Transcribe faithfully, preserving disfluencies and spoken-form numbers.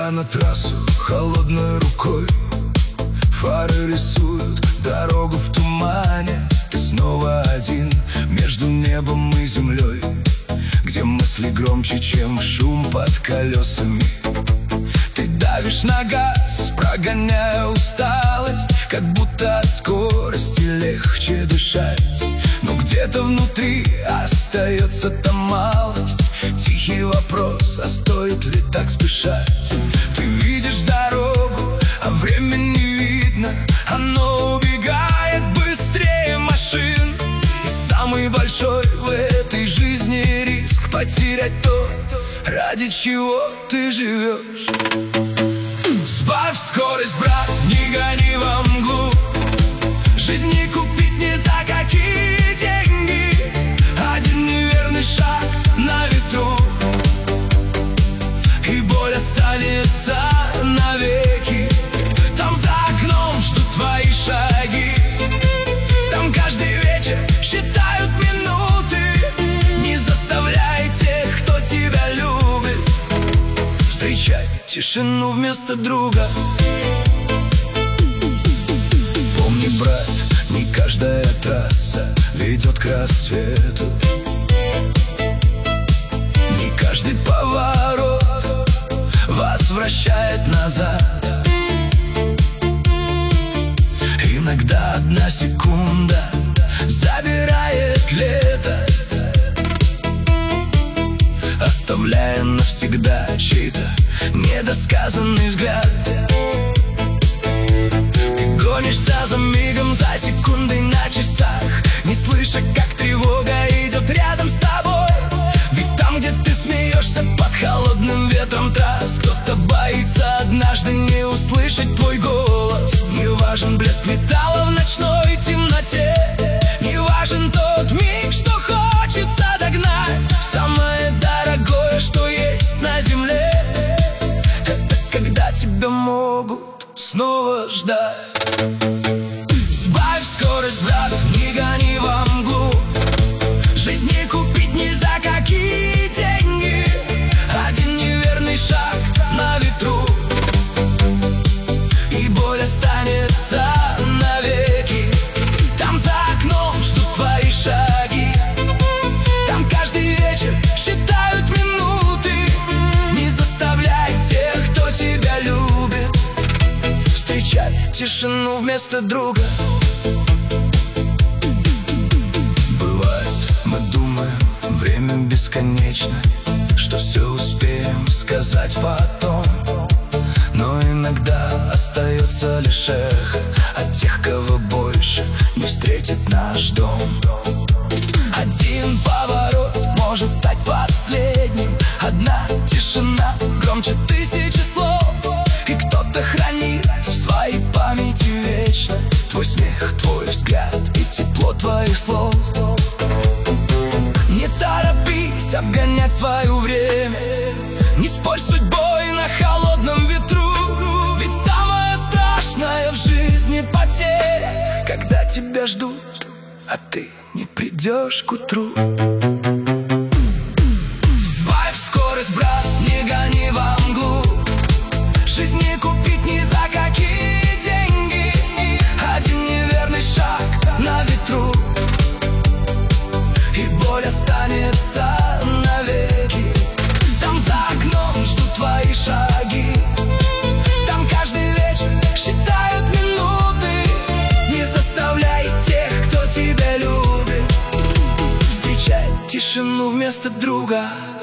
Выходя на трассу холодной рукой, фары рисуют дорогу в тумане. Ты снова один между небом и землей, где мысли громче, чем шум под колесами. Ты давишь на газ, прогоняя усталость, как будто от скорости легче дышать. Но где-то внутри остается та малость, тихий вопрос: а стоит ли так спешать? Ты видишь дорогу, а время не видно, оно убегает быстрее машин. И самый большой в этой жизни риск — потерять то, ради чего ты живешь. Сбавь скорость, брат, не гони во мглу. Жизнь не купить ни за какие деньги. Один неверный шаг на ветру, и боль останется навеки. Там за окном ждут твои шаги, там каждый вечер считают минуты. Не заставляй тех, кто тебя любит, встречай тишину вместо друга. Помни, брат, не каждая трасса ведет к рассвету, не каждый поворот возвращает назад. Иногда одна секунда забирает лето, оставляя навсегда чей-то недосказанный взгляд. Ты гонишься за мигом, за секундой на часах, не слыша, как тревога идет рядом с тобой. Ведь там, где ты смеешься под холодным ветром трасс, кто-то боится однажды не услышать твой голос. Не важен блеск металла в ночной темноте, не важен тот миг, что хочется догнать. Самое дорогое, что есть на земле, это когда тебя могут снова ждать. Сбавь скорость, брат, не гони во мглу. Жизнь не купить ни за какие деньги. Один неверный шаг на ветру, и боль останется навеки. Там за окном ждут твои шаги, там каждый вечер считают минуты. Не заставляй тех, кто тебя любит, встречай тишину вместо друга. Бывает, мы думаем, время бесконечно, что все успеем сказать потом. Но иногда остается лишь эхо от тех, кого больше не встретит наш дом. Один поворот может стать последним, одна тишина громче тысячи слов. И кто-то хранит в своей памяти вечно твой смех, твой взгляд и тепло твоих слов. Не торопись обгонять свое время, не спорь с судьбой на холодном ветру. Ведь самое страшное в жизни — потеря, когда тебя ждут, а ты не придешь к утру. Сбавь скорость, брат, не гони во мглу. Жизнь не купить ни за какие деньги. Один неверный шаг на ветру, и боль останется навеки. Там за окном ждут твои шаги, там каждый вечер считают минуты. Не заставляй тех, кто тебя любит, встречай тишину вместо друга.